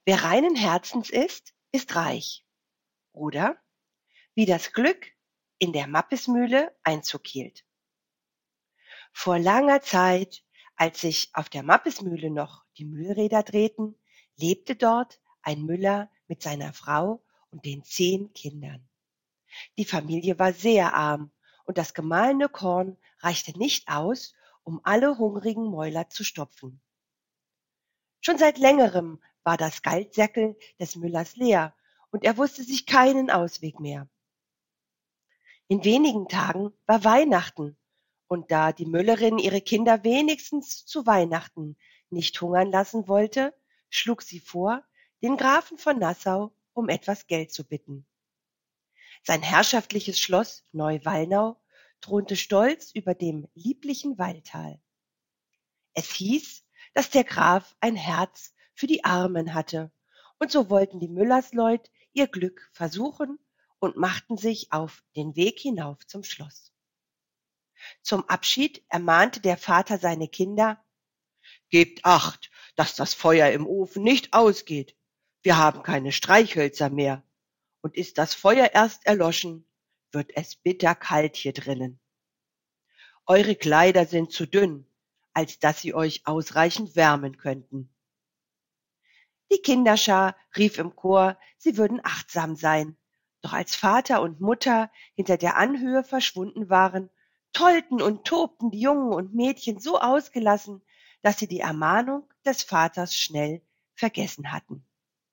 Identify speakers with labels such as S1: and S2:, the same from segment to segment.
S1: Wer reinen Herzens ist, ist reich. Oder wie das Glück in der Mappesmühle Einzug hielt. Vor langer Zeit, als sich auf der Mappesmühle noch die Mühlräder drehten, lebte dort ein Müller mit seiner Frau und den 10 Kindern. Die Familie war sehr arm und das gemahlene Korn reichte nicht aus, um alle hungrigen Mäuler zu stopfen. Schon seit längerem war das Geldsäckel des Müllers leer und er wusste sich keinen Ausweg mehr. In wenigen Tagen war Weihnachten und da die Müllerin ihre Kinder wenigstens zu Weihnachten nicht hungern lassen wollte, schlug sie vor, den Grafen von Nassau um etwas Geld zu bitten. Sein herrschaftliches Schloss Neu-Wallnau thronte stolz über dem lieblichen Walltal. Es hieß, dass der Graf ein Herz für die Armen hatte, und so wollten die Müllersleut ihr Glück versuchen und machten sich auf den Weg hinauf zum Schloss. Zum Abschied ermahnte der Vater seine Kinder: Gebt Acht, dass das Feuer im Ofen nicht ausgeht. Wir haben keine Streichhölzer mehr. Und ist das Feuer erst erloschen, wird es bitterkalt hier drinnen. Eure Kleider sind zu dünn, als dass sie euch ausreichend wärmen könnten. Die Kinderschar rief im Chor, sie würden achtsam sein. Doch als Vater und Mutter hinter der Anhöhe verschwunden waren, tollten und tobten die Jungen und Mädchen so ausgelassen, dass sie die Ermahnung des Vaters schnell vergessen hatten.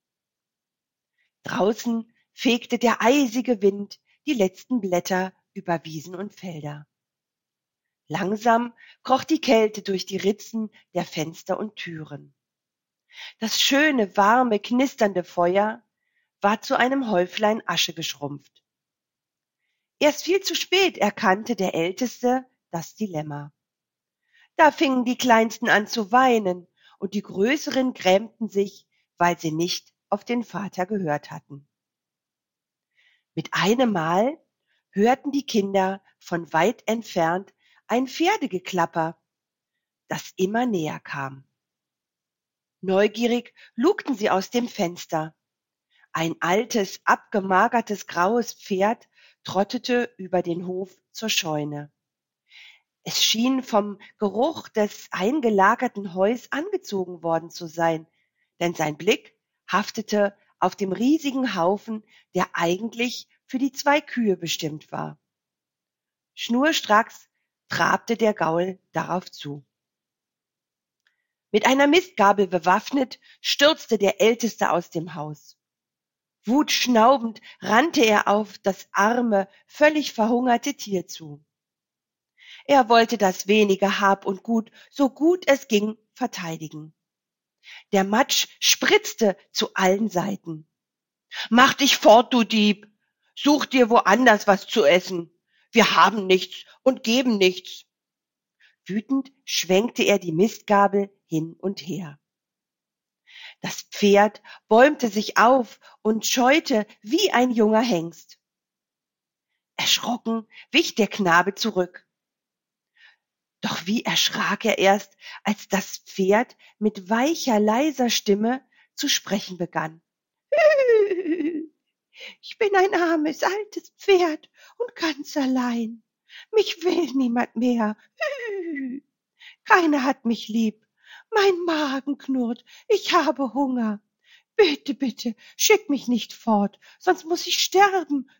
S1: Draußen fegte der eisige Wind die letzten Blätter über Wiesen und Felder. Langsam kroch die Kälte durch die Ritzen der Fenster und Türen. Das schöne, warme, knisternde Feuer war zu einem Häuflein Asche geschrumpft. Erst viel zu spät erkannte der Älteste das Dilemma. Da fingen die Kleinsten an zu weinen und die Größeren grämten sich, weil sie nicht auf den Vater gehört hatten. Mit einem Mal hörten die Kinder von weit entfernt ein Pferdegeklapper, das immer näher kam. Neugierig lugten sie aus dem Fenster. Ein altes, abgemagertes graues Pferd trottete über den Hof zur Scheune. Es schien vom Geruch des eingelagerten Heus angezogen worden zu sein, denn sein Blick haftete auf dem riesigen Haufen, der eigentlich für die 2 Kühe bestimmt war. Schnurstracks trabte der Gaul darauf zu. Mit einer Mistgabel bewaffnet stürzte der Älteste aus dem Haus. Wutschnaubend rannte er auf das arme, völlig verhungerte Tier zu. Er wollte das wenige Hab und Gut, so gut es ging, verteidigen. Der Matsch spritzte zu allen Seiten. Mach dich fort, du Dieb! Such dir woanders was zu essen. Wir haben nichts und geben nichts. Wütend schwenkte er die Mistgabel hin und her. Das Pferd bäumte sich auf und scheute wie ein junger Hengst. Erschrocken wich der Knabe zurück. Doch wie erschrak er erst, als das Pferd mit weicher, leiser Stimme zu sprechen begann. Ich bin ein armes, altes Pferd und ganz allein. Mich will niemand mehr. Keiner hat mich lieb. Mein Magen knurrt. Ich habe Hunger. Bitte, bitte, schick mich nicht fort, sonst muss ich sterben.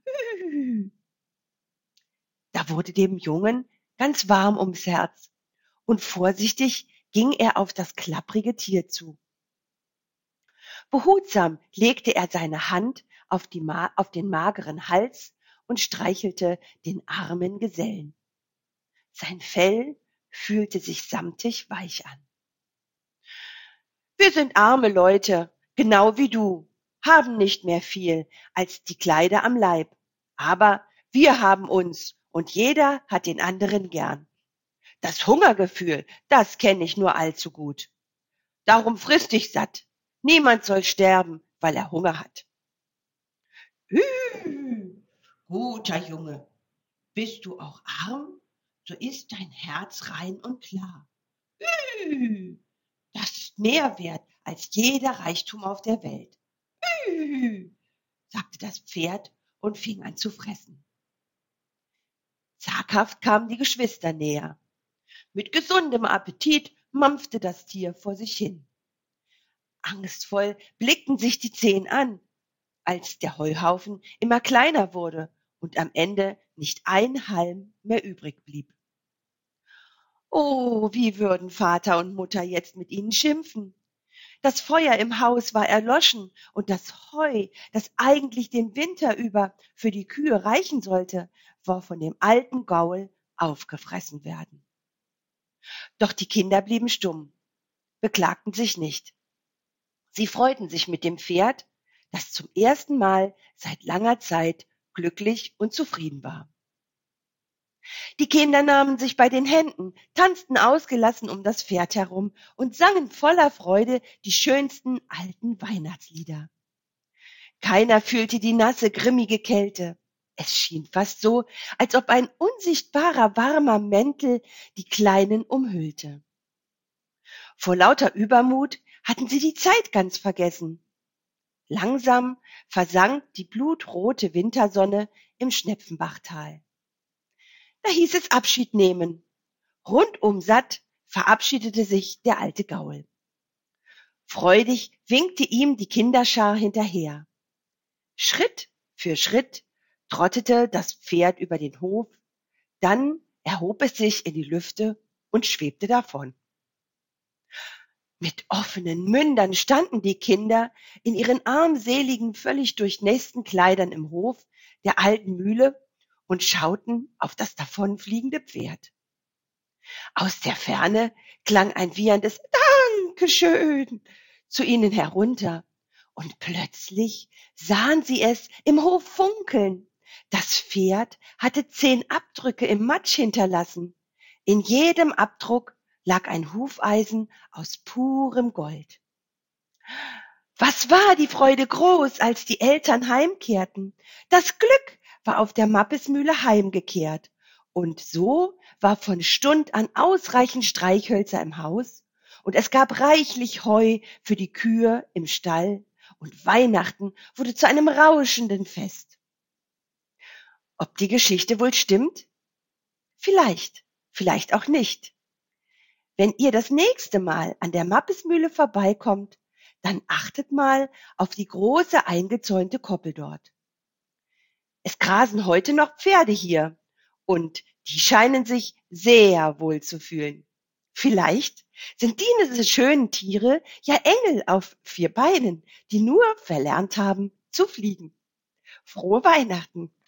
S1: Da wurde dem Jungen ganz warm ums Herz und vorsichtig ging er auf das klapprige Tier zu. Behutsam legte er seine Hand auf den mageren Hals und streichelte den armen Gesellen. Sein Fell fühlte sich samtig weich an. Wir sind arme Leute, genau wie du, haben nicht mehr viel als die Kleider am Leib. Aber wir haben uns und jeder hat den anderen gern. Das Hungergefühl, das kenne ich nur allzu gut. Darum friss dich satt. Niemand soll sterben, weil er Hunger hat. Guter Junge, bist du auch arm, so ist dein Herz rein und klar. Das ist mehr wert als jeder Reichtum auf der Welt. Üh, sagte das Pferd und fing an zu fressen. Zaghaft kamen die Geschwister näher. Mit gesundem Appetit mampfte das Tier vor sich hin. Angstvoll blickten sich die Zehen an, als der Heuhaufen immer kleiner wurde und am Ende nicht ein Halm mehr übrig blieb. Oh, wie würden Vater und Mutter jetzt mit ihnen schimpfen? Das Feuer im Haus war erloschen und das Heu, das eigentlich den Winter über für die Kühe reichen sollte, war von dem alten Gaul aufgefressen werden. Doch die Kinder blieben stumm, beklagten sich nicht. Sie freuten sich mit dem Pferd, das zum ersten Mal seit langer Zeit glücklich und zufrieden war. Die Kinder nahmen sich bei den Händen, tanzten ausgelassen um das Pferd herum und sangen voller Freude die schönsten alten Weihnachtslieder. Keiner fühlte die nasse, grimmige Kälte. Es schien fast so, als ob ein unsichtbarer, warmer Mäntel die Kleinen umhüllte. Vor lauter Übermut hatten sie die Zeit ganz vergessen. Langsam versank die blutrote Wintersonne im Schnepfenbachtal. Da hieß es Abschied nehmen. Rundum satt verabschiedete sich der alte Gaul. Freudig winkte ihm die Kinderschar hinterher. Schritt für Schritt trottete das Pferd über den Hof, dann erhob es sich in die Lüfte und schwebte davon. Mit offenen Mündern standen die Kinder in ihren armseligen, völlig durchnässten Kleidern im Hof der alten Mühle und schauten auf das davonfliegende Pferd. Aus der Ferne klang ein wieherndes Dankeschön zu ihnen herunter, und plötzlich sahen sie es im Hof funkeln. Das Pferd hatte 10 Abdrücke im Matsch hinterlassen. In jedem Abdruck lag ein Hufeisen aus purem Gold. Was war die Freude groß, als die Eltern heimkehrten. Das Glück war auf der Mappesmühle heimgekehrt. Und so war von Stund an ausreichend Streichhölzer im Haus und es gab reichlich Heu für die Kühe im Stall und Weihnachten wurde zu einem rauschenden Fest. Ob die Geschichte wohl stimmt? Vielleicht, vielleicht auch nicht. Wenn ihr das nächste Mal an der Mappesmühle vorbeikommt, dann achtet mal auf die große eingezäunte Koppel dort. Es grasen heute noch Pferde hier und die scheinen sich sehr wohl zu fühlen. Vielleicht sind diese schönen Tiere ja Engel auf 4 Beinen, die nur verlernt haben zu fliegen. Frohe Weihnachten!